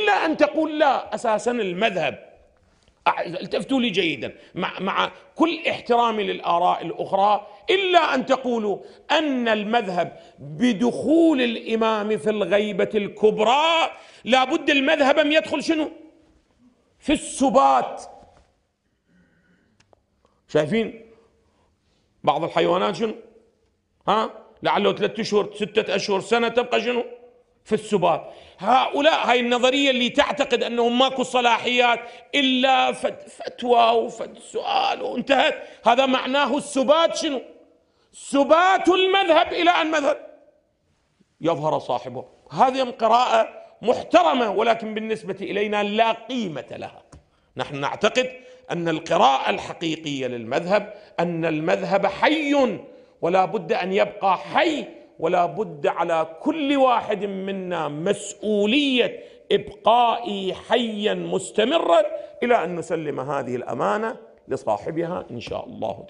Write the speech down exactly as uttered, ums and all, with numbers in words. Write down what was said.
إلا أن تقول لا، أساسا المذهب، التفتوا لي جيدا مع, مع كل احترامي للآراء الأخرى، إلا أن تقولوا أن المذهب بدخول الإمام في الغيبة الكبرى لابد المذهب أن يدخل شنو؟ في السبات. شايفين بعض الحيوانات شنو؟ ها لعله ثلاثة أشهر ستة أشهر سنة تبقى شنو؟ في السبات. هؤلاء هاي النظرية اللي تعتقد أنهم ماكو صلاحيات إلا فتوى وفد سؤال وانتهت، هذا معناه السبات شنو؟ سبات المذهب إلى أن مذهب يظهر صاحبه. هذه قراءة محترمة، ولكن بالنسبة إلينا لا قيمة لها. نحن نعتقد أن القراءة الحقيقية للمذهب أن المذهب حي ولا بد أن يبقى حي، ولا بد على كل واحد منا مسؤولية إبقائه حيا مستمرا إلى أن نسلم هذه الأمانة لصاحبها إن شاء الله.